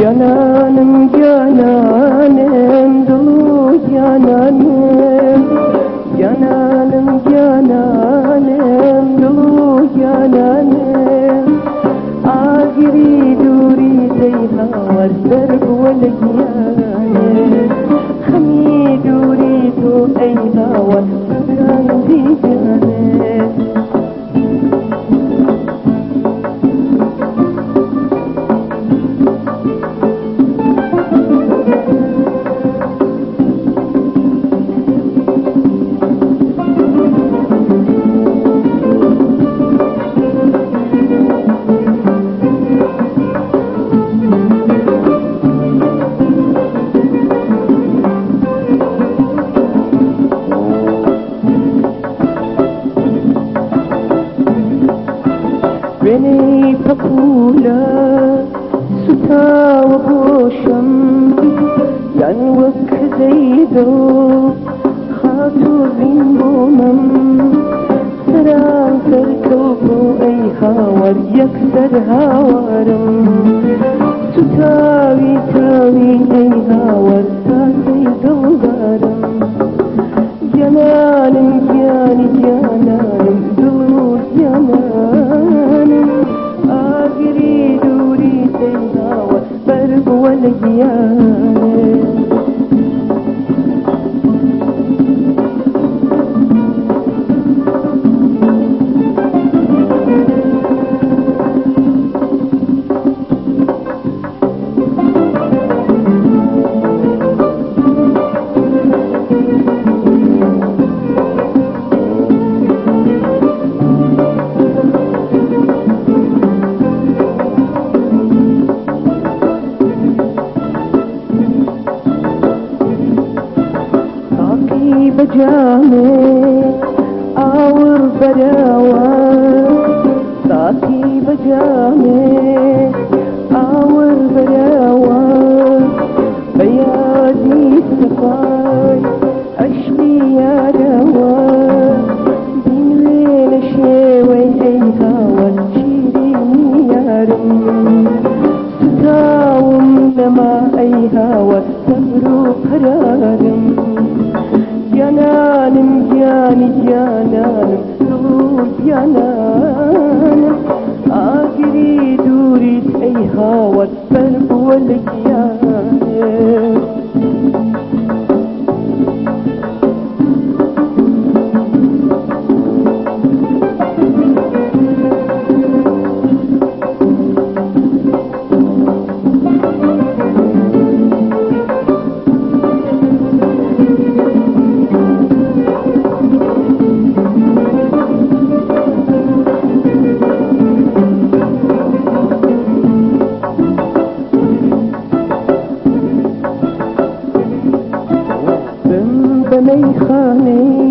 Cananım cananım dolu cananım, cananım cananım dolu cananım. Agiri duri zeyha var serb والجيانم حمي دوري تو أيها والسكان في جانم. بني فقولا ستا وبوشم ينوك زيدو خاطو زنبومم سران سركوبو اي هاور يكسر هاورم ستاوي تاوي اي هاور ساسي دوغارم. جنانم جاني جنانم دور جنانم آخري دوري تنهاوى برب والجيانم. بجامي آور براوة ساكي بجامي آور براوة بيادي سفاي أشبي يا روا بين ليل شوي أيها والشيرين يا رم ستاوم لما أيها والسبر قرارم. جنانم جاني جنانم دور جنانم آخري دوري أيها والبرب والجيانم. بميخاني